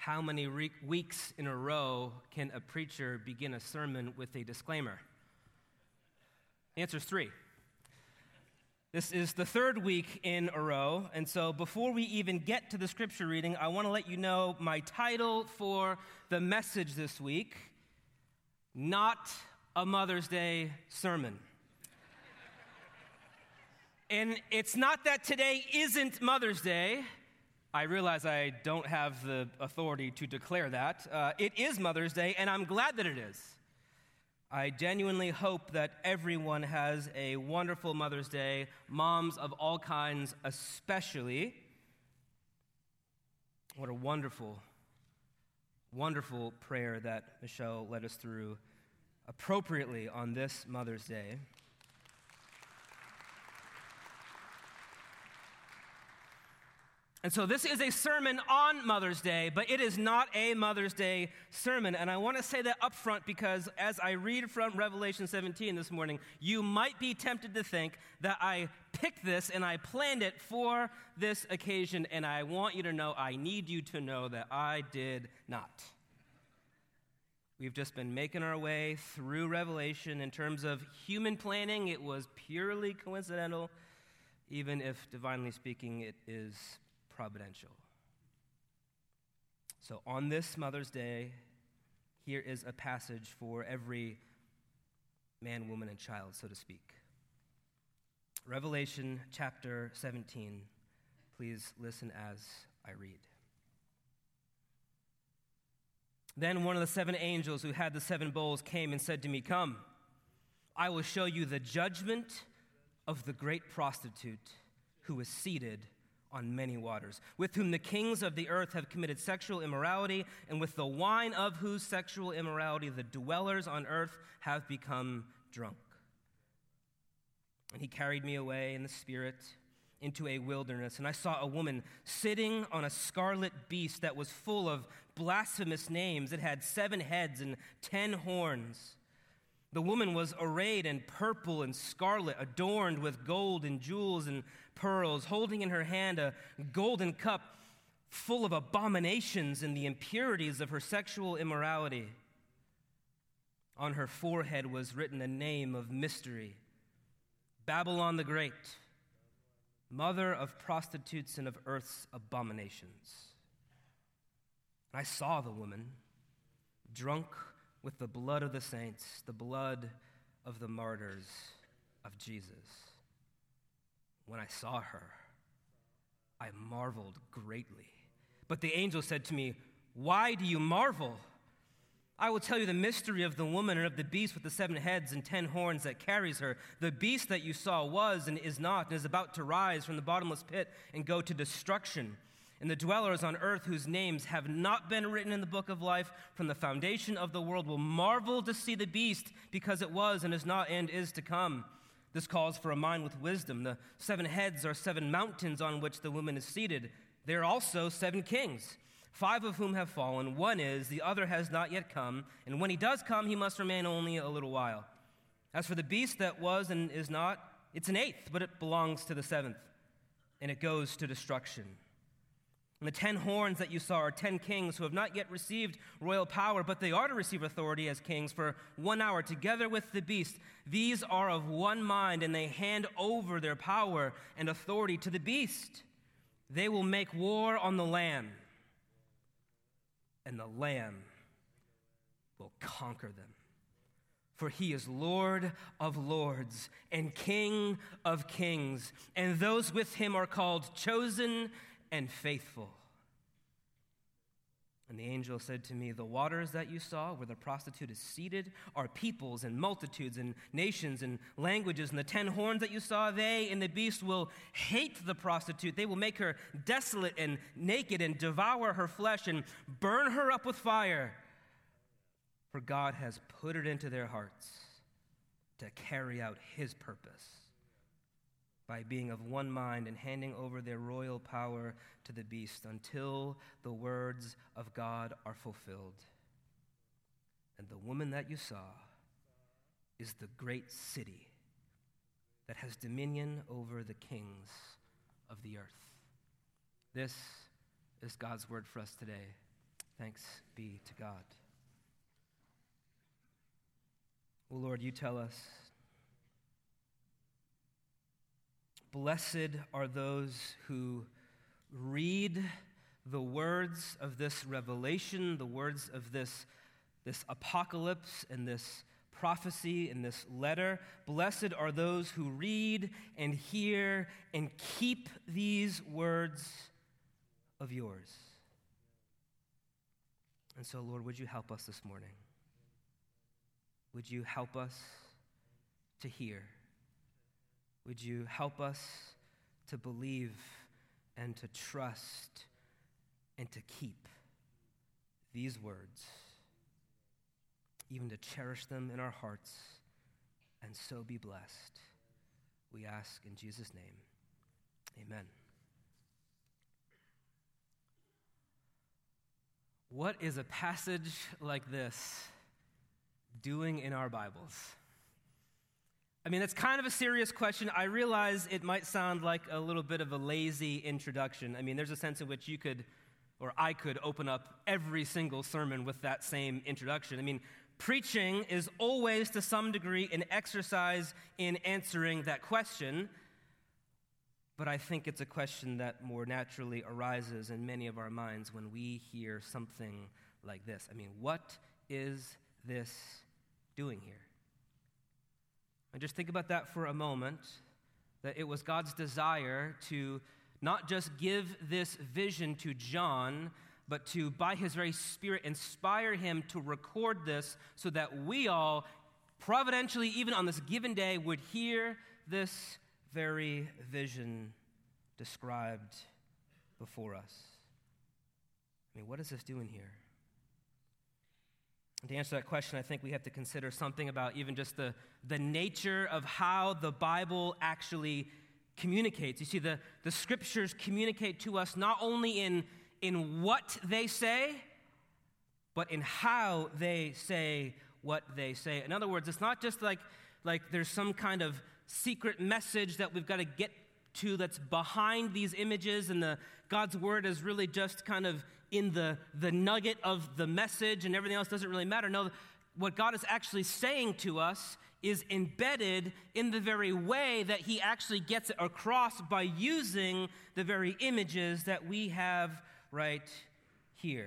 How many weeks in a row can a preacher begin a sermon with a disclaimer? The answer is 3. This is the 3rd week in a row, and so before we even get to the scripture reading, I want to let you know my title for the message this week: Not a Mother's Day Sermon. And it's not that today isn't Mother's Day. I realize I don't have the authority to declare that. It is Mother's Day, and I'm glad that it is. I genuinely hope that everyone has a wonderful Mother's Day, moms of all kinds especially. What a wonderful, wonderful prayer that Michelle led us through appropriately on this Mother's Day. And so this is a sermon on Mother's Day, but it is not a Mother's Day sermon. And I want to say that up front because as I read from Revelation 17 this morning, you might be tempted to think that I picked this and I planned it for this occasion. And I want you to know, I need you to know that I did not. We've just been making our way through Revelation. In terms of human planning, it was purely coincidental, even if, divinely speaking, it is providential. So on this Mother's Day, here is a passage for every man, woman, and child, so to speak. Revelation chapter 17. Please listen as I read. Then one of the 7 angels who had the 7 bowls came and said to me, "Come, I will show you the judgment of the great prostitute who is seated on many waters, with whom the kings of the earth have committed sexual immorality, and with the wine of whose sexual immorality the dwellers on earth have become drunk." And he carried me away in the spirit into a wilderness, and I saw a woman sitting on a scarlet beast that was full of blasphemous names. It had 7 heads and 10 horns. The woman was arrayed in purple and scarlet, adorned with gold and jewels and pearls, holding in her hand a golden cup full of abominations and the impurities of her sexual immorality. On her forehead was written a name of mystery: Babylon the Great, mother of prostitutes and of earth's abominations. And I saw the woman drunk with the blood of the saints, the blood of the martyrs of Jesus. When I saw her, I marveled greatly. But the angel said to me, "Why do you marvel? I will tell you the mystery of the woman and of the beast with the 7 heads and 10 horns that carries her. The beast that you saw was and is not, and is about to rise from the bottomless pit and go to destruction. And the dwellers on earth whose names have not been written in the book of life from the foundation of the world will marvel to see the beast, because it was and is not and is to come. This calls for a mind with wisdom. The 7 heads are 7 mountains on which the woman is seated. There are also 7 kings, 5 of whom have fallen. One is, the other has not yet come. And when he does come, he must remain only a little while. As for the beast that was and is not, it's an 8th, but it belongs to the 7th, and it goes to destruction. And the 10 horns that you saw are 10 kings who have not yet received royal power, but they are to receive authority as kings for 1 hour together with the beast. These are of one mind, and they hand over their power and authority to the beast. They will make war on the Lamb, and the Lamb will conquer them. For he is Lord of lords and King of kings, and those with him are called chosen and faithful. And the angel said to me, "The waters that you saw where the prostitute is seated are peoples and multitudes and nations and languages. And the 10 horns that you saw, they and the beast will hate the prostitute. They will make her desolate and naked and devour her flesh and burn her up with fire. For God has put it into their hearts to carry out his purpose by being of one mind and handing over their royal power to the beast until the words of God are fulfilled. And the woman that you saw is the great city that has dominion over the kings of the earth." This is God's word for us today. Thanks be to God. Oh Lord, you tell us, blessed are those who read the words of this revelation, the words of this apocalypse and this prophecy in this letter. Blessed are those who read and hear and keep these words of yours. And so, Lord, would you help us this morning? Would you help us to hear? Would you help us to believe and to trust and to keep these words, even to cherish them in our hearts and so be blessed? We ask in Jesus' name, amen. What is a passage like this doing in our Bibles? I mean, that's kind of a serious question. I realize it might sound like a little bit of a lazy introduction. I mean, there's a sense in which you could, or I could, open up every single sermon with that same introduction. I mean, preaching is always, to some degree, an exercise in answering that question, but I think it's a question that more naturally arises in many of our minds when we hear something like this. I mean, what is this doing here? And just think about that for a moment, that it was God's desire to not just give this vision to John, but to, by his very Spirit, inspire him to record this so that we all, providentially, even on this given day, would hear this very vision described before us. I mean, what is this doing here? And to answer that question, I think we have to consider something about even just the nature of how the Bible actually communicates. You see, the Scriptures communicate to us not only in what they say, but in how they say what they say. In other words, it's not just like there's some kind of secret message that we've got to get to that's behind these images, and God's Word is really just kind of in the nugget of the message, and everything else doesn't really matter. No, what God is actually saying to us is embedded in the very way that he actually gets it across by using the very images that we have right here.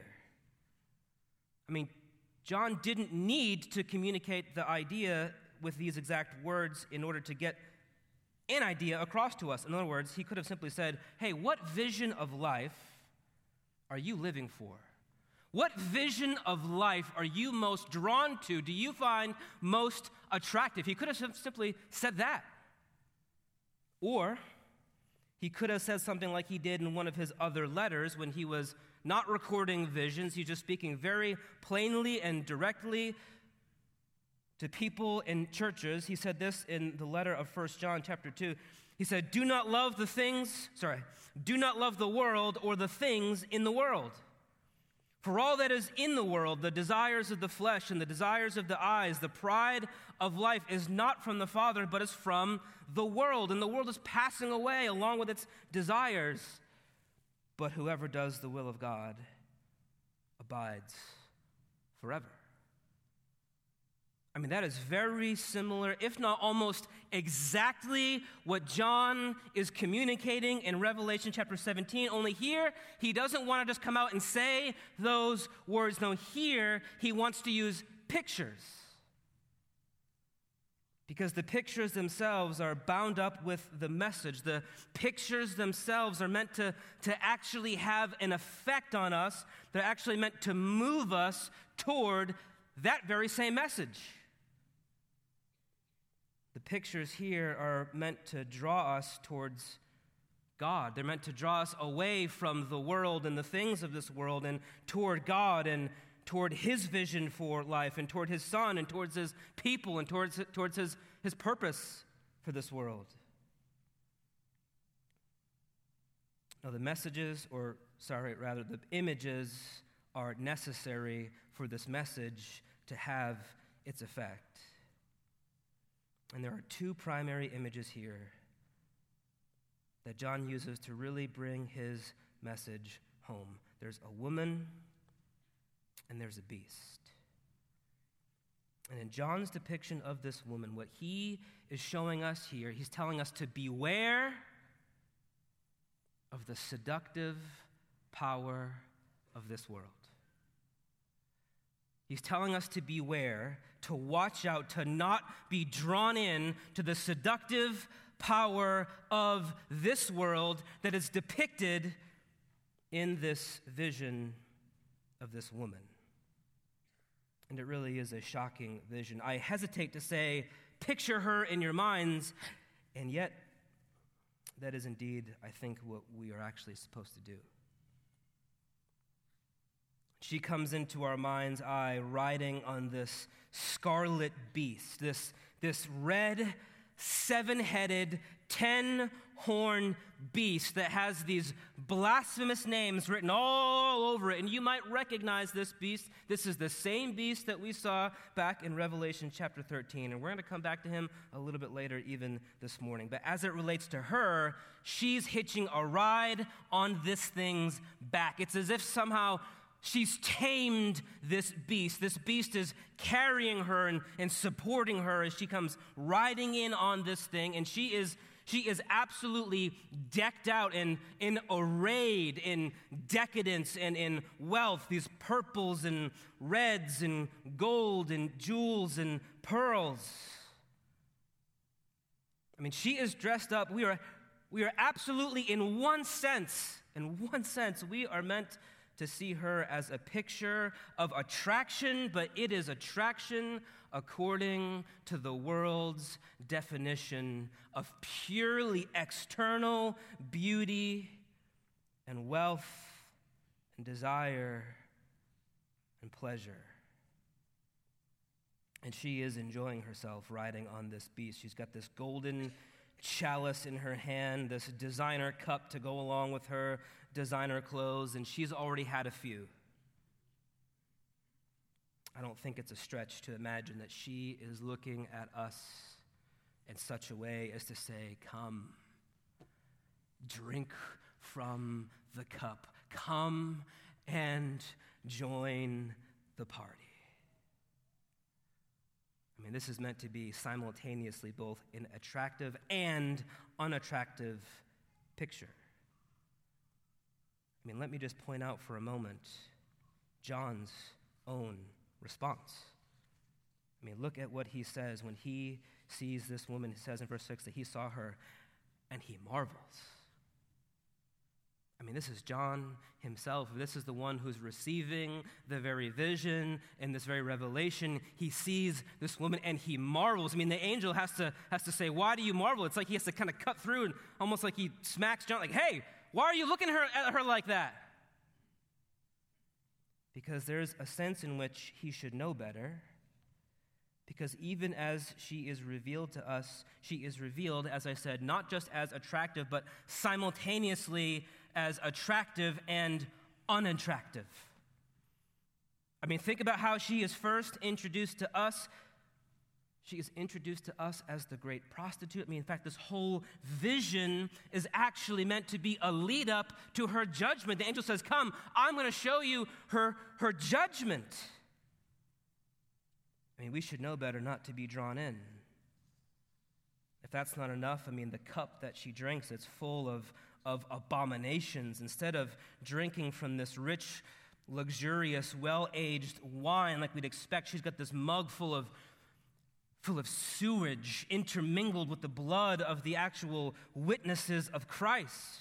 I mean, John didn't need to communicate the idea with these exact words in order to get an idea across to us. In other words, he could have simply said, hey, what vision of life are you living for? What vision of life are you most drawn to? Do you find most attractive? He could have simply said that. Or he could have said something like he did in one of his other letters when he was not recording visions. He's just speaking very plainly and directly to people in churches. He said this in the letter of 1 John chapter 2. He said, do not love the world or the things in the world. For all that is in the world, the desires of the flesh and the desires of the eyes, the pride of life is not from the Father, but is from the world. And the world is passing away along with its desires. But whoever does the will of God abides forever. I mean, that is very similar, if not almost exactly what John is communicating in Revelation chapter 17. Only here, he doesn't want to just come out and say those words. No, here, he wants to use pictures. Because the pictures themselves are bound up with the message. The pictures themselves are meant to actually have an effect on us. They're actually meant to move us toward that very same message. The pictures here are meant to draw us towards God. They're meant to draw us away from the world and the things of this world and toward God and toward his vision for life and toward his Son and towards his people and towards his purpose for this world. Now, the images are necessary for this message to have its effect. And there are two primary images here that John uses to really bring his message home. There's a woman and there's a beast. And in John's depiction of this woman, what he is showing us here, he's telling us to beware of the seductive power of this world. He's telling us to beware, to watch out, to not be drawn in to the seductive power of this world that is depicted in this vision of this woman. And it really is a shocking vision. I hesitate to say, picture her in your minds, and yet that is indeed, I think, what we are actually supposed to do. She comes into our mind's eye riding on this scarlet beast, this red, seven-headed, 10-horn beast that has these blasphemous names written all over it. And you might recognize this beast. This is the same beast that we saw back in Revelation chapter 13. And we're going to come back to him a little bit later, even this morning. But as it relates to her, she's hitching a ride on this thing's back. It's as if somehow she's tamed this beast. This beast is carrying her and supporting her as she comes riding in on this thing. And she is absolutely decked out and arrayed in decadence and in wealth, these purples and reds and gold and jewels and pearls. I mean, she is dressed up. We are absolutely, in one sense, we are meant to see her as a picture of attraction, but it is attraction according to the world's definition of purely external beauty and wealth and desire and pleasure. And she is enjoying herself riding on this beast. She's got this golden chalice in her hand, this designer cup to go along with her designer clothes, and she's already had a few. I don't think it's a stretch to imagine that she is looking at us in such a way as to say, come, drink from the cup. Come and join the party. I mean, this is meant to be simultaneously both an attractive and unattractive picture. I mean, let me just point out for a moment John's own response. I mean, look at what he says when he sees this woman. He says in verse 6 that he saw her and he marvels. I mean, this is John himself. This is the one who's receiving the very vision and this very revelation. He sees this woman and he marvels. I mean, the angel has to say, why do you marvel? It's like he has to kind of cut through and almost like he smacks John, like, hey, why are you looking at her like that? Because there's a sense in which he should know better. Because even as she is revealed to us, she is revealed, as I said, not just as attractive, but simultaneously as attractive and unattractive. I mean, think about how she is first introduced to us. She is introduced to us as the great prostitute. I mean, in fact, this whole vision is actually meant to be a lead up to her judgment. The angel says, come, I'm going to show you her judgment. I mean, we should know better not to be drawn in. If that's not enough, I mean, the cup that she drinks, it's full of abominations. Instead of drinking from this rich, luxurious, well-aged wine like we'd expect, she's got this mug full of sewage intermingled with the blood of the actual witnesses of Christ.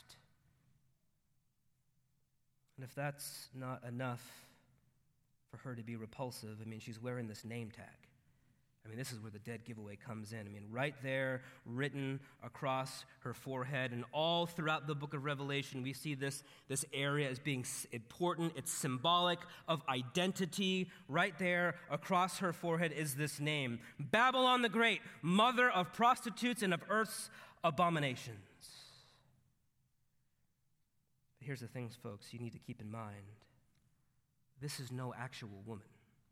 And if that's not enough for her to be repulsive, I mean, she's wearing this name tag. I mean, this is where the dead giveaway comes in. I mean, right there, written across her forehead, and all throughout the book of Revelation, we see this area as being important. It's symbolic of identity. Right there across her forehead is this name: Babylon the Great, mother of prostitutes and of earth's abominations. But here's the things, folks, you need to keep in mind. This is no actual woman.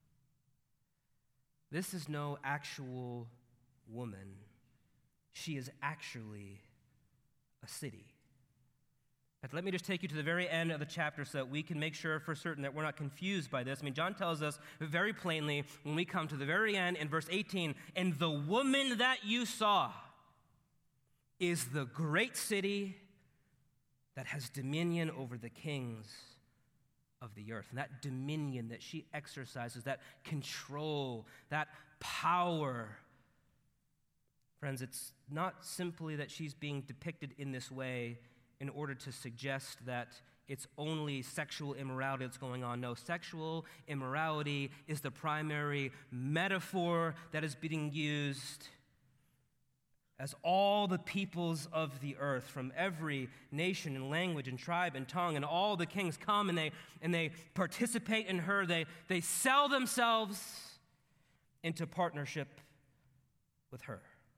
This is no actual woman. She is actually a city. Let me just take you to the very end of the chapter so that we can make sure for certain that we're not confused by this. I mean, John tells us very plainly when we come to the very end in verse 18, and the woman that you saw is the great city that has dominion over the kings of the earth. And that dominion that she exercises, that control, that power. Friends, it's not simply that she's being depicted in this way in order to suggest that it's only sexual immorality that's going on. No, sexual immorality is the primary metaphor that is being used as all the peoples of the earth from every nation and language and tribe and tongue and all the kings come and they participate in her. They sell themselves into partnership with her.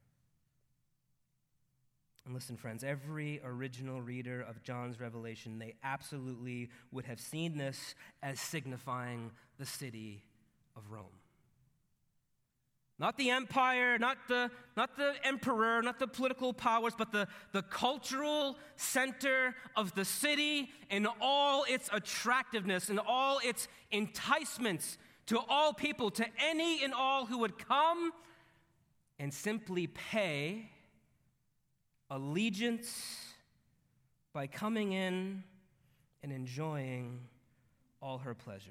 And listen, friends, every original reader of John's Revelation, they absolutely would have seen this as signifying the city of Rome. Not the empire, not the emperor, not the political powers, but the cultural center of the city and all its attractiveness and all its enticements to all people, to any and all who would come and simply pay allegiance by coming in and enjoying all her pleasures.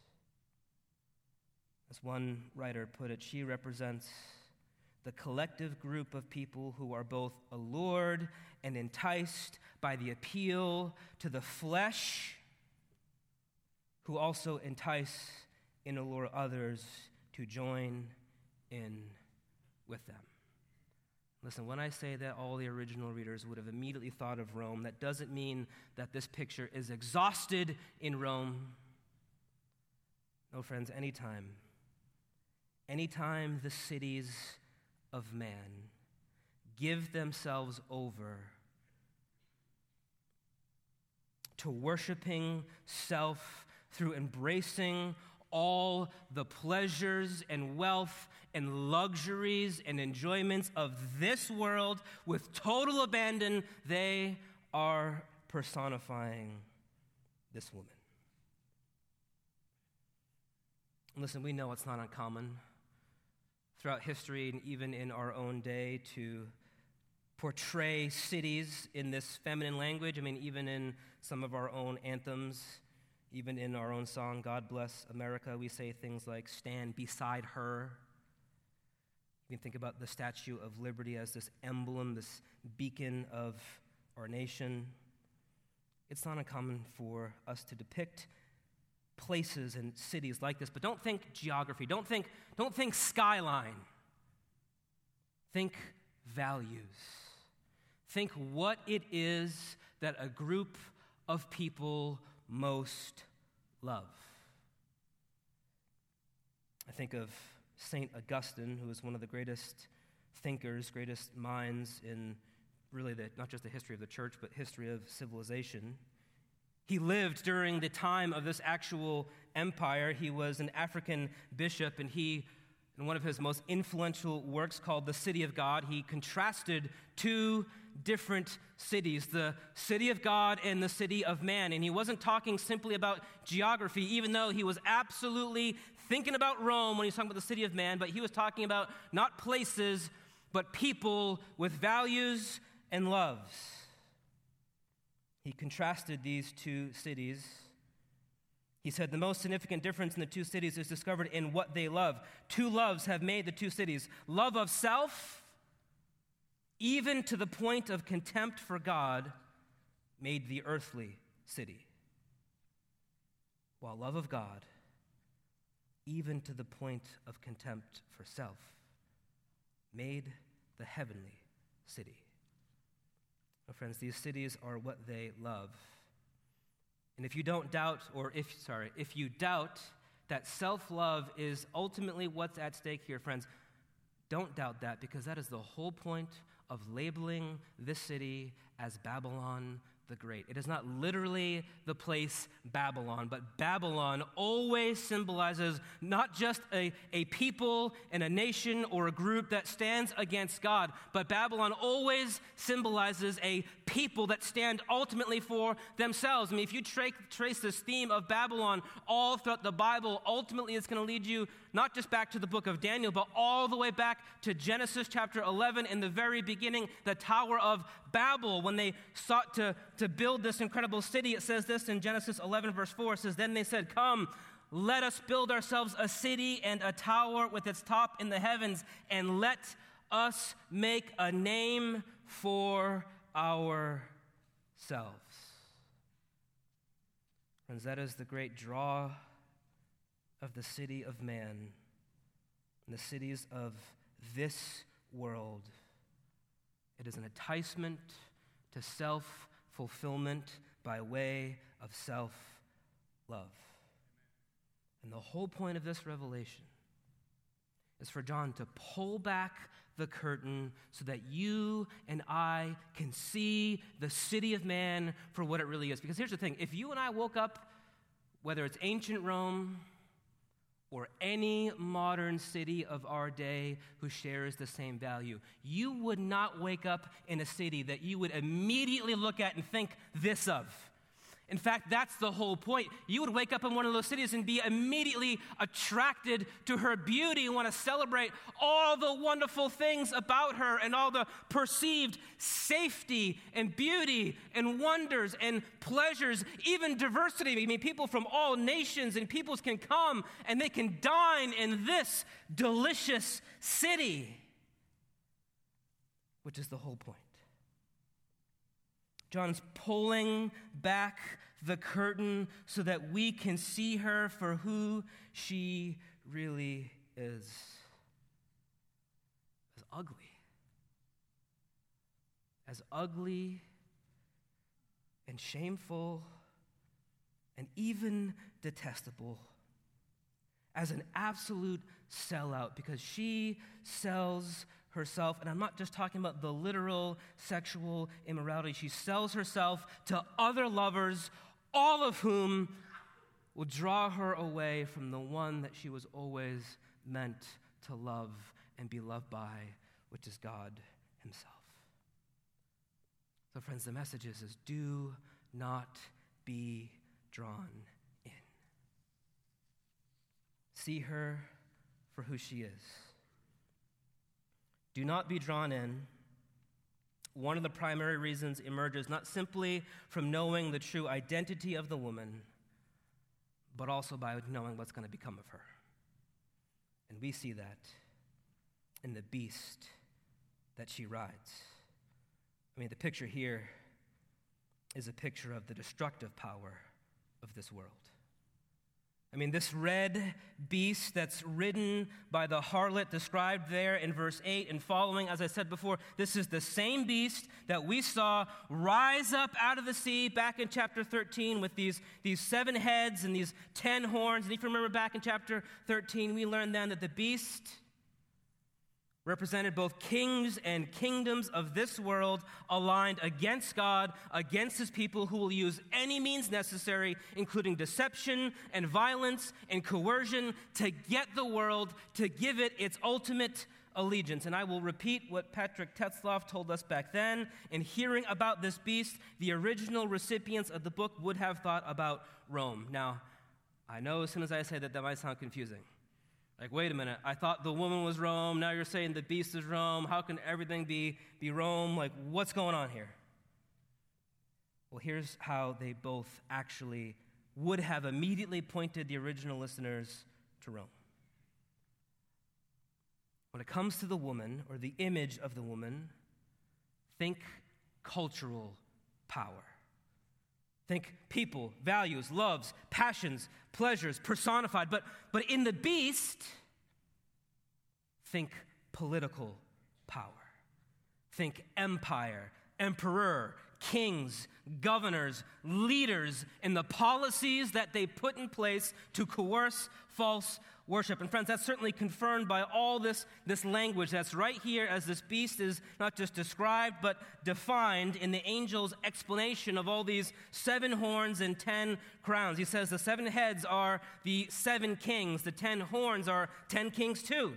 As one writer put it, she represents the collective group of people who are both allured and enticed by the appeal to the flesh, who also entice and allure others to join in with them. Listen, when I say that all the original readers would have immediately thought of Rome, that doesn't mean that this picture is exhausted in Rome. No, friends, anytime the cities of man give themselves over to worshiping self through embracing all the pleasures and wealth and luxuries and enjoyments of this world with total abandon, they are personifying this woman. Listen, we know it's not uncommon throughout history and even in our own day to portray cities in this feminine language. I mean, even in some of our own anthems, even in our own song, God Bless America, we say things like, stand beside her. You can think about the Statue of Liberty as this emblem, this beacon of our nation. It's not uncommon for us to depict places and cities like this, but don't think geography. Don't think skyline. Think values. Think what it is that a group of people most love. I think of St. Augustine, who was one of the greatest thinkers, greatest minds in really not just the history of the church, but history of civilization. He lived during the time of this actual empire. He was an African bishop, and he, in one of his most influential works called The City of God, he contrasted two different cities, the city of God and the city of man. And he wasn't talking simply about geography, even though he was absolutely thinking about Rome when he was talking about the city of man, but he was talking about not places, but people with values and loves. He contrasted these two cities. He said the most significant difference in the two cities is discovered in what they love. Two loves have made the two cities: love of self, even to the point of contempt for God, made the earthly city, while love of God, even to the point of contempt for self, made the heavenly city. Well, friends, these cities are what they love. And if you doubt that self-love is ultimately what's at stake here, friends, don't doubt that, because that is the whole point of labeling this city as Babylon the Great. It is not literally the place Babylon, but Babylon always symbolizes not just a people and a nation or a group that stands against God, but Babylon always symbolizes a people that stand ultimately for themselves. I mean, if you trace this theme of Babylon all throughout the Bible, ultimately it's going to lead you not just back to the book of Daniel, but all the way back to Genesis chapter 11 in the very beginning, the Tower of Babel. When they sought to build this incredible city, it says this in Genesis 11 verse 4, it says, "Then they said, 'Come, let us build ourselves a city and a tower with its top in the heavens, and let us make a name for ourselves.'" Friends, that is the great draw of the city of man and the cities of this world. It is an enticement to self-fulfillment by way of self-love. And the whole point of this revelation is for John to pull back the curtain so that you and I can see the city of man for what it really is. Because here's the thing, if you and I woke up, whether it's ancient Rome or any modern city of our day who shares the same value, you would not wake up in a city that you would immediately look at and think this of. In fact, that's the whole point. You would wake up in one of those cities and be immediately attracted to her beauty and want to celebrate all the wonderful things about her and all the perceived safety and beauty and wonders and pleasures, even diversity. I mean, people from all nations and peoples can come and they can dine in this delicious city, which is the whole point. John's pulling back the curtain so that we can see her for who she really is. As ugly and shameful and even detestable, as an absolute sellout, because she sells herself, and I'm not just talking about the literal sexual immorality. She sells herself to other lovers, all of whom will draw her away from the one that she was always meant to love and be loved by, which is God himself. So friends, the message is do not be drawn in. See her for who she is. Do not be drawn in. One of the primary reasons emerges not simply from knowing the true identity of the woman, but also by knowing what's going to become of her. And we see that in the beast that she rides. I mean, the picture here is a picture of the destructive power of this world. I mean, this red beast that's ridden by the harlot described there in verse 8 and following, as I said before, this is the same beast that we saw rise up out of the sea back in chapter 13 with these 7 heads and these 10 horns. And if you remember back in chapter 13, we learned then that the beast represented both kings and kingdoms of this world aligned against God, against his people, who will use any means necessary, including deception and violence and coercion, to get the world to give it its ultimate allegiance. And I will repeat what Patrick Tetzlaff told us back then. In hearing about this beast, the original recipients of the book would have thought about Rome. Now, I know as soon as I say that might sound confusing. Like, wait a minute, I thought the woman was Rome, now you're saying the beast is Rome, how can everything be Rome? Like, what's going on here? Well, here's how they both actually would have immediately pointed the original listeners to Rome. When it comes to the woman, or the image of the woman, think cultural power. Think people, values, loves, passions, pleasures, personified. But in the beast, think political power. Think empire, emperor, kings, governors, leaders, and the policies that they put in place to coerce false worship. And friends, that's certainly confirmed by all this language that's right here as this beast is not just described, but defined in the angel's explanation of all these 7 horns and 10 crowns. He says the 7 heads are the 7 kings. The 10 horns are 10 kings too.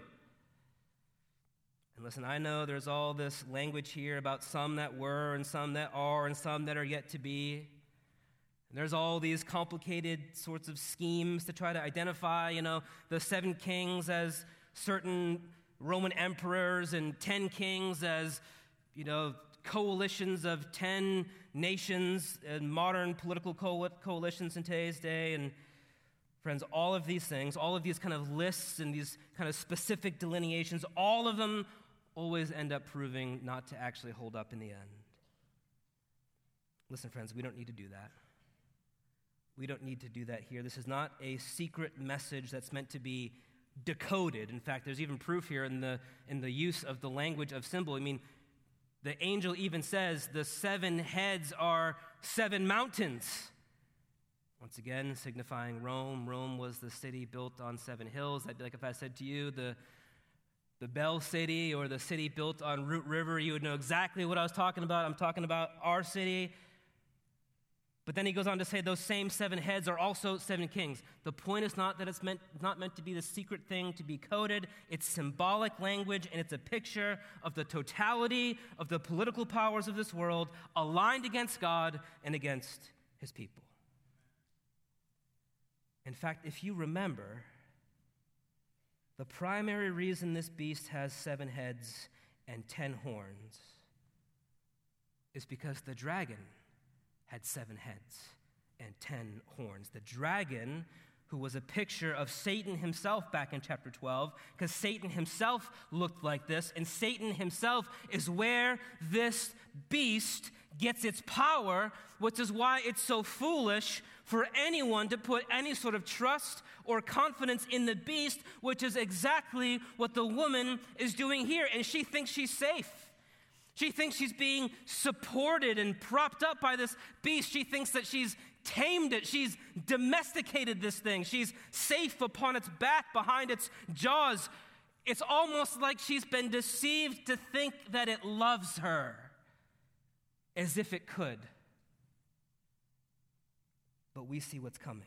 And listen, I know there's all this language here about some that were and some that are and some that are yet to be. And there's all these complicated sorts of schemes to try to identify, the 7 kings as certain Roman emperors and 10 kings as, coalitions of 10 nations and modern political coalitions in today's day. And friends, all of these things, all of these kind of lists and these kind of specific delineations, all of them always end up proving not to actually hold up in the end. Listen, friends, we don't need to do that. We don't need to do that here. This is not a secret message that's meant to be decoded. In fact, there's even proof here in the use of the language of symbol. I mean, the angel even says the 7 heads are 7 mountains. Once again, signifying Rome. Rome was the city built on 7 hills. That'd be like if I said to you, the Bell City or the city built on Root River, you would know exactly what I was talking about. I'm talking about our city. But then he goes on to say those same 7 heads are also 7 kings. The point is not that it's not meant to be the secret thing to be coded. It's symbolic language, and it's a picture of the totality of the political powers of this world aligned against God and against his people. In fact, if you remember, the primary reason this beast has 7 heads and 10 horns is because the dragon had 7 heads and 10 horns. The dragon, who was a picture of Satan himself back in chapter 12, because Satan himself looked like this, and Satan himself is where this beast gets its power, which is why it's so foolish for anyone to put any sort of trust or confidence in the beast, which is exactly what the woman is doing here. And she thinks she's safe. She thinks she's being supported and propped up by this beast. She thinks that she's tamed it. She's domesticated this thing. She's safe upon its back, behind its jaws. It's almost like she's been deceived to think that it loves her, as if it could. But we see what's coming.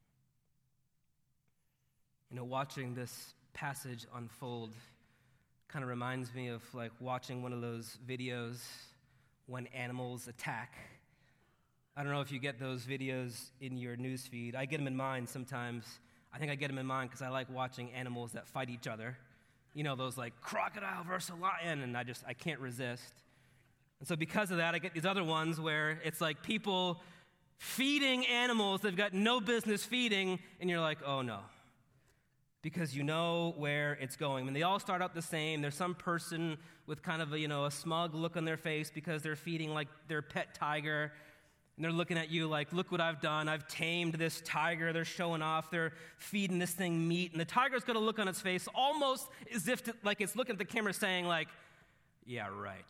Watching this passage unfold kind of reminds me of like watching one of those videos when animals attack. I don't know if you get those videos in your news feed. I get them in mine sometimes. I think I get them in mine because I like watching animals that fight each other. Those like crocodile versus lion, and I can't resist. And so because of that, I get these other ones where it's like people feeding animals they've got no business feeding, and you're like, oh no. Because you know where it's going. And they all start out the same. There's some person with kind of a smug look on their face because they're feeding like their pet tiger. And they're looking at you like, look what I've done. I've tamed this tiger. They're showing off. They're feeding this thing meat. And the tiger's got a look on its face almost as if like it's looking at the camera saying like, yeah, right.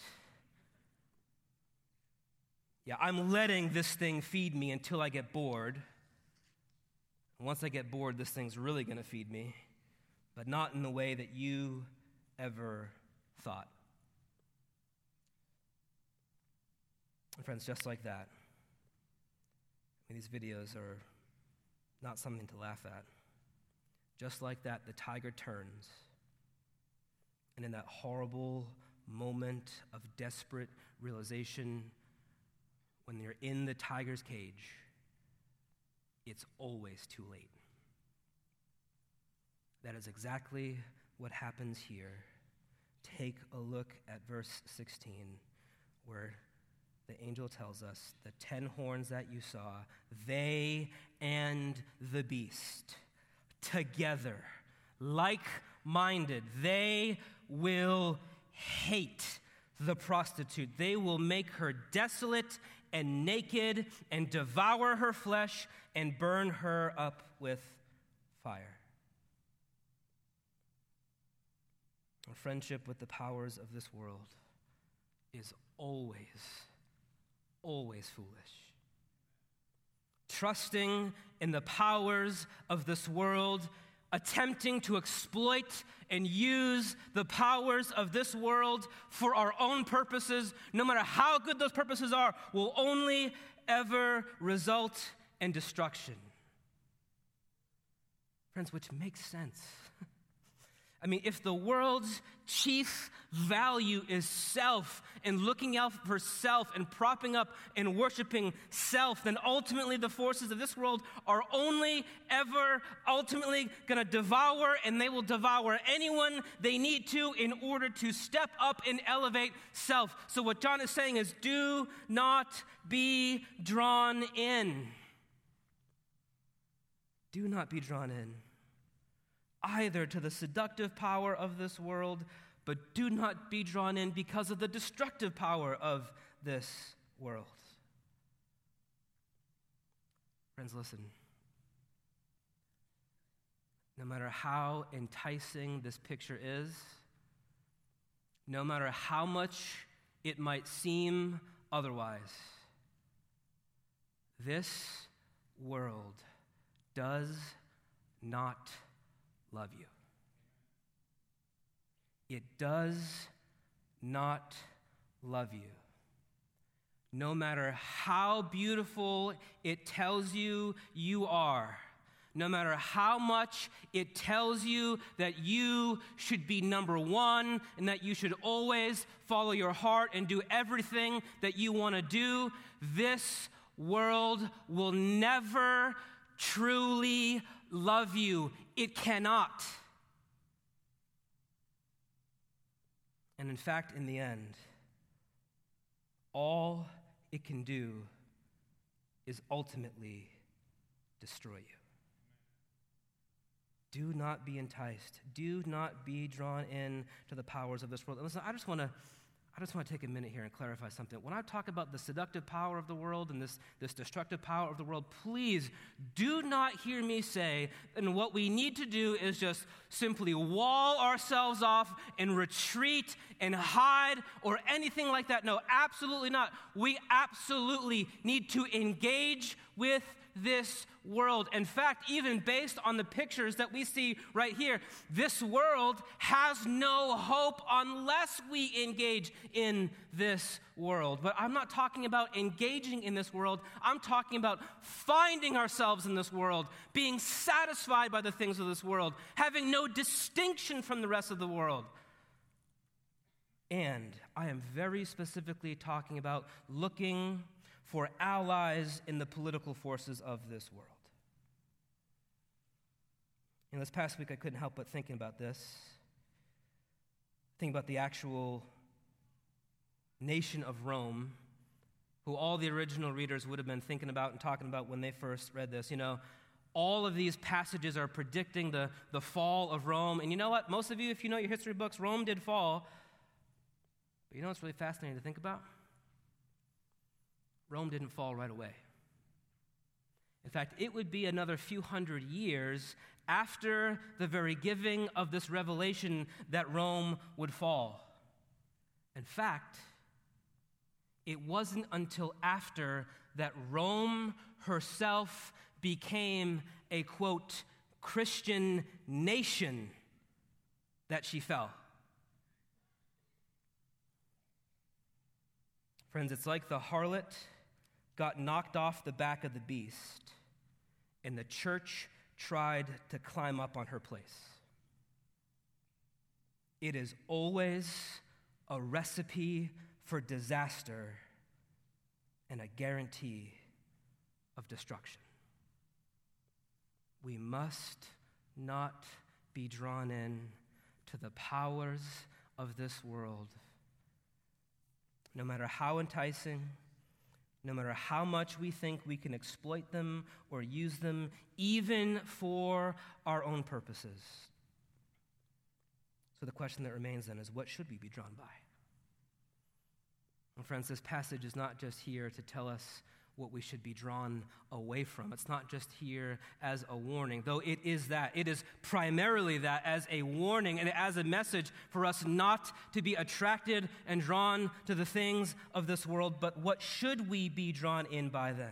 Yeah, I'm letting this thing feed me until I get bored. Once I get bored, this thing's really going to feed me, but not in the way that you ever thought. And friends, just like that, these videos are not something to laugh at. Just like that, the tiger turns, and in that horrible moment of desperate realization, when you're in the tiger's cage, it's always too late. That is exactly what happens here. Take a look at verse 16, where the angel tells us the 10 horns that you saw, they and the beast, together, like-minded, they will hate the prostitute. They will make her desolate and naked and devour her flesh and burn her up with fire. Our friendship with the powers of this world is always always foolish. Trusting in the powers of this world, attempting to exploit and use the powers of this world for our own purposes, no matter how good those purposes are, will only ever result in destruction. Friends, which makes sense. I mean, if the world's chief value is self and looking out for self and propping up and worshiping self, then ultimately the forces of this world are only ever ultimately going to devour, and they will devour anyone they need to in order to step up and elevate self. So what John is saying is, do not be drawn in. Do not be drawn in either to the seductive power of this world, but do not be drawn in because of the destructive power of this world. Friends, listen. No matter how enticing this picture is, no matter how much it might seem otherwise, this world does not love you. It does not love you. No matter how beautiful it tells you you are, no matter how much it tells you that you should be number one and that you should always follow your heart and do everything that you want to do, this world will never truly love you. It cannot. And in fact, in the end, all it can do is ultimately destroy you. Do not be enticed. Do not be drawn in to the powers of this world. And listen, I just want to take a minute here and clarify something. When I talk about the seductive power of the world and this destructive power of the world, please do not hear me say, and what we need to do is just simply wall ourselves off and retreat and hide or anything like that. No, absolutely not. We absolutely need to engage with this world. In fact, even based on the pictures that we see right here, this world has no hope unless we engage in this world. But I'm not talking about engaging in this world. I'm talking about finding ourselves in this world, being satisfied by the things of this world, having no distinction from the rest of the world. And I am very specifically talking about looking for allies in the political forces of this world. And this past week, I couldn't help but thinking about this. Thinking about the actual nation of Rome, who all the original readers would have been thinking about and talking about when they first read this. You know, all of these passages are predicting the fall of Rome. And you know what? Most of you, if you know your history books, Rome did fall. But you know what's really fascinating to think about? Rome didn't fall right away. In fact, it would be another few hundred years after the very giving of this revelation that Rome would fall. In fact, it wasn't until after that Rome herself became a, quote, Christian nation that she fell. Friends, it's like the harlot got knocked off the back of the beast, and the church tried to climb up on her place. It is always a recipe for disaster and a guarantee of destruction. We must not be drawn in to the powers of this world, no matter how enticing, no matter how much we think we can exploit them or use them, even for our own purposes. So the question that remains then is, what should we be drawn by? And friends, this passage is not just here to tell us what we should be drawn away from. It's not just here as a warning, though it is that. It is primarily that, as a warning and as a message for us not to be attracted and drawn to the things of this world. But what should we be drawn in by then?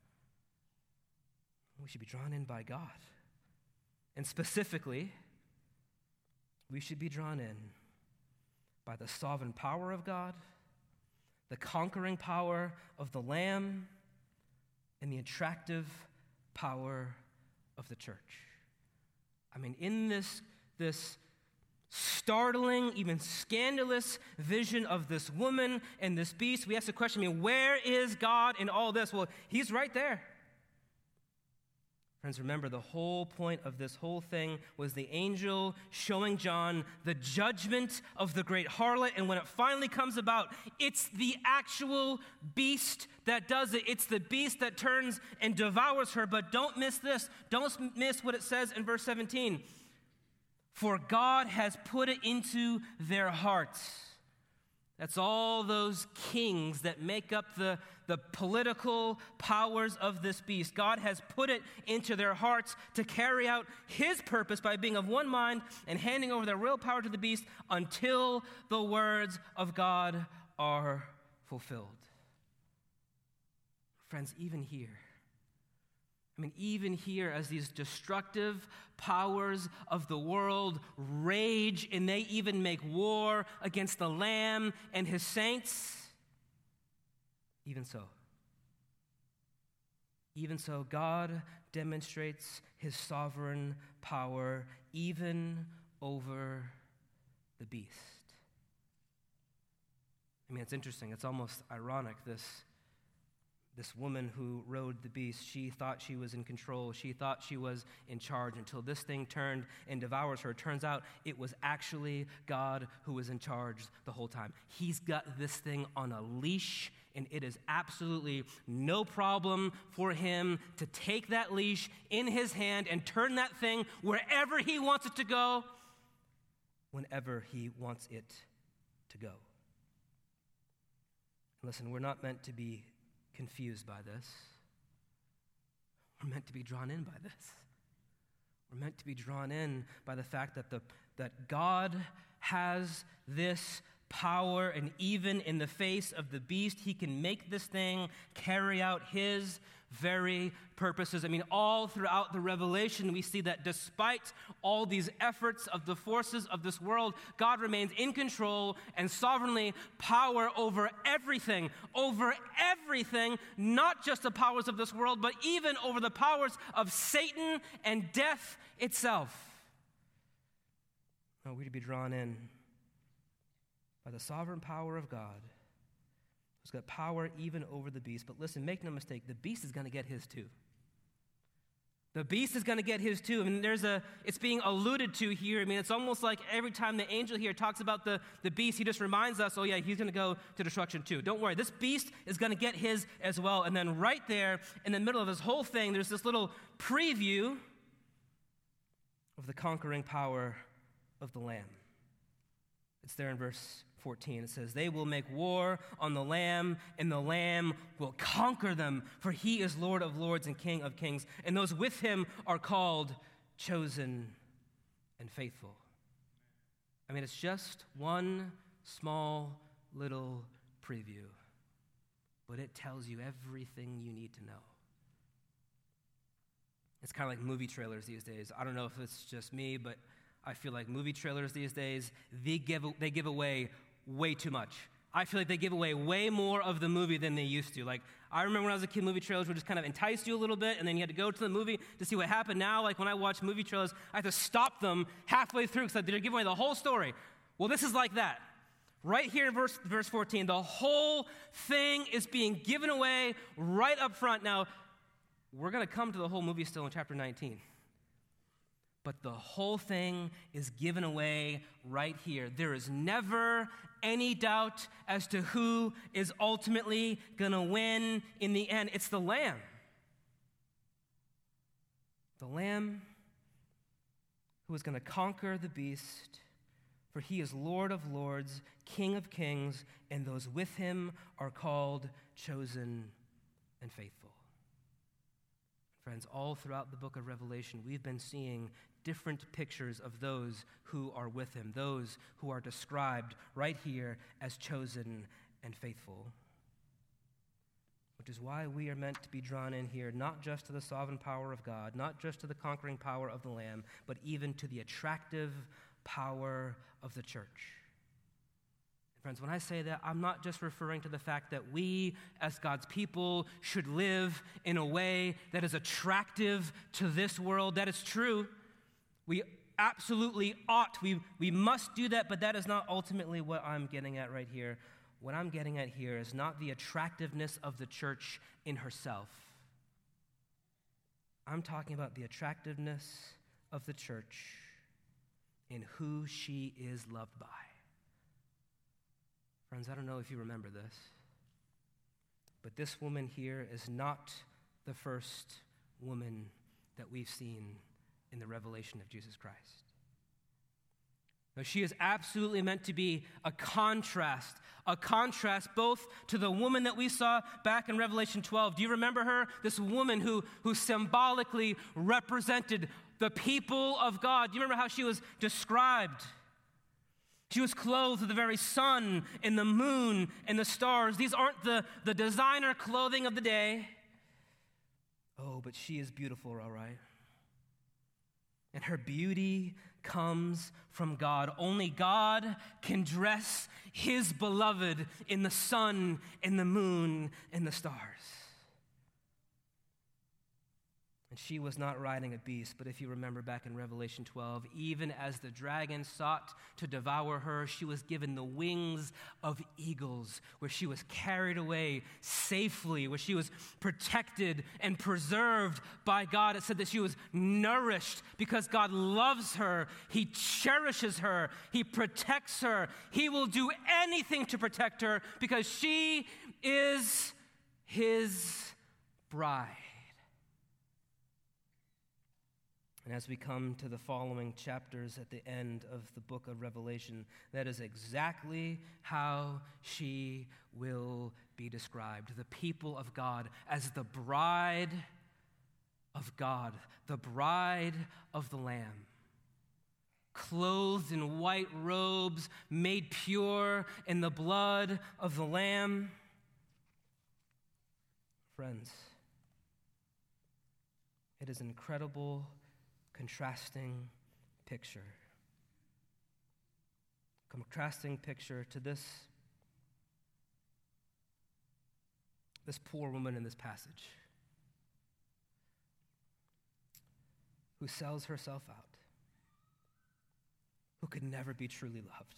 We should be drawn in by God. And specifically, we should be drawn in by the sovereign power of God, the conquering power of the Lamb, and the attractive power of the church. I mean, in this startling, even scandalous vision of this woman and this beast, we ask the question, where is God in all this? Well, he's right there. Friends, remember, the whole point of this whole thing was the angel showing John the judgment of the great harlot, and when it finally comes about, it's the actual beast that does it. It's the beast that turns and devours her, but don't miss this. Don't miss what it says in verse 17. For God has put it into their hearts. That's all those kings that make up the political powers of this beast. God has put it into their hearts to carry out his purpose by being of one mind and handing over their real power to the beast until the words of God are fulfilled. Friends, even here, as these destructive powers of the world rage and they even make war against the Lamb and his saints, even so, God demonstrates his sovereign power even over the beast. It's interesting. It's almost ironic, this woman who rode the beast. She thought she was in control. She thought she was in charge until this thing turned and devours her. It turns out it was actually God who was in charge the whole time. He's got this thing on a leash, and it is absolutely no problem for him to take that leash in his hand and turn that thing wherever he wants it to go, whenever he wants it to go. Listen, we're not meant to be confused by this. We're meant to be drawn in by this. We're meant to be drawn in by the fact that God has this power, and even in the face of the beast, he can make this thing carry out his very purposes. All throughout the Revelation, we see that despite all these efforts of the forces of this world, God remains in control and sovereignly power over everything, not just the powers of this world, but even over the powers of Satan and death itself. We're to be drawn in by the sovereign power of God, who's got power even over the beast. But listen, make no mistake, the beast is going to get his too. The beast is going to get his too. It's being alluded to here. It's almost like every time the angel here talks about the beast, he just reminds us, oh yeah, he's going to go to destruction too. Don't worry, this beast is going to get his as well. And then right there, in the middle of this whole thing, there's this little preview of the conquering power of the Lamb. It's there in verse 14. It says, they will make war on the Lamb, and the Lamb will conquer them, for he is Lord of lords and King of kings, and those with him are called chosen and faithful. It's just one small little preview, but it tells you everything you need to know. It's kind of like movie trailers these days. I don't know if it's just me, but I feel like movie trailers these days, they give away way too much. I feel like they give away way more of the movie than they used to. I remember when I was a kid, movie trailers would just kind of entice you a little bit, and then you had to go to the movie to see what happened. Now, when I watch movie trailers, I have to stop them halfway through because they're giving away the whole story. Well, this is like that. Right here in verse 14, the whole thing is being given away right up front. Now, we're going to come to the whole movie still in chapter 19. But the whole thing is given away right here. There is never any doubt as to who is ultimately going to win in the end. It's the Lamb. The Lamb who is going to conquer the beast, for he is Lord of lords, King of kings, and those with him are called chosen and faithful. Friends, all throughout the book of Revelation, we've been seeing different pictures of those who are with him, those who are described right here as chosen and faithful. Which is why we are meant to be drawn in here, not just to the sovereign power of God, not just to the conquering power of the Lamb, but even to the attractive power of the church. Friends, when I say that, I'm not just referring to the fact that we, as God's people, should live in a way that is attractive to this world. That is true. We absolutely ought. We must do that, but that is not ultimately what I'm getting at right here. What I'm getting at here is not the attractiveness of the church in herself. I'm talking about the attractiveness of the church in who she is loved by. Friends, I don't know if you remember this, but this woman here is not the first woman that we've seen in the revelation of Jesus Christ. No, she is absolutely meant to be a contrast both to the woman that we saw back in Revelation 12. Do you remember her? This woman who symbolically represented the people of God. Do you remember how she was described? She was clothed with the very sun and the moon and the stars. These aren't the designer clothing of the day. Oh, but she is beautiful, all right. And her beauty comes from God. Only God can dress his beloved in the sun and the moon and the stars. And she was not riding a beast, but if you remember back in Revelation 12, even as the dragon sought to devour her, she was given the wings of eagles, where she was carried away safely, where she was protected and preserved by God. It said that she was nourished because God loves her. He cherishes her. He protects her. He will do anything to protect her because she is his bride. And as we come to the following chapters at the end of the book of Revelation, that is exactly how she will be described. The people of God as the bride of God, the bride of the Lamb. Clothed in white robes, made pure in the blood of the Lamb. Friends, it is an incredible contrasting picture to this poor woman in this passage who sells herself out, who could never be truly loved.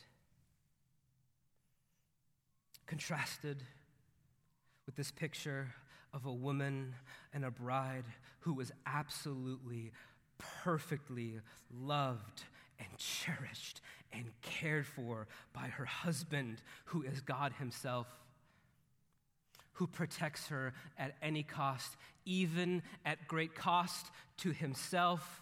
Contrasted with this picture of a woman and a bride who was absolutely perfectly loved and cherished and cared for by her husband, who is God himself, who protects her at any cost, even at great cost to himself,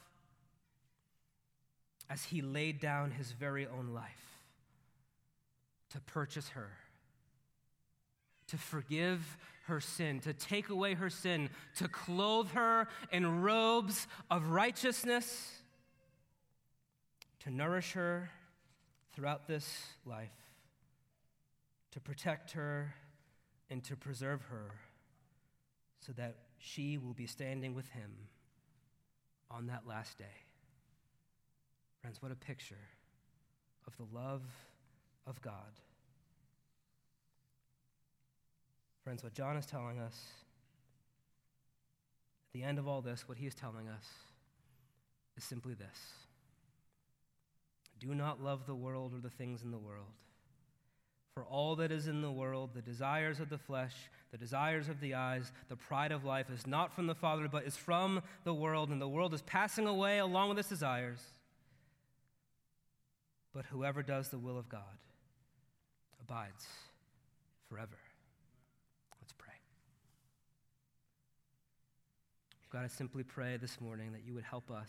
as he laid down his very own life to purchase her, to forgive her sin, to take away her sin, to clothe her in robes of righteousness, to nourish her throughout this life, to protect her and to preserve her so that she will be standing with him on that last day. Friends, what a picture of the love of God. Friends, what John is telling us, at the end of all this, what he is telling us is simply this. Do not love the world or the things in the world. For all that is in the world, the desires of the flesh, the desires of the eyes, the pride of life is not from the Father, but is from the world, and the world is passing away along with its desires. But whoever does the will of God abides forever. Let's pray. God, I simply pray this morning that you would help us.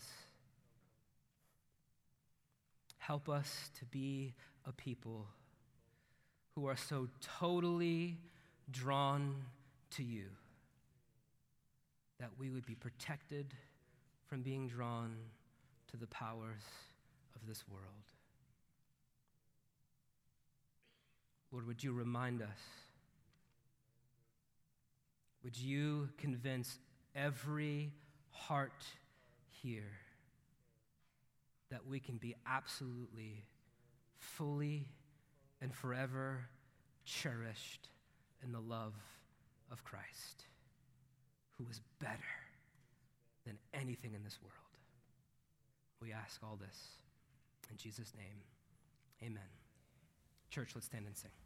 Help us to be a people who are so totally drawn to you. that we would be protected from being drawn to the powers of this world. Lord, would you remind us? Would you convince every heart here that we can be absolutely, fully, and forever cherished in the love of Christ, who is better than anything in this world. We ask all this in Jesus' name. Amen. Church, let's stand and sing.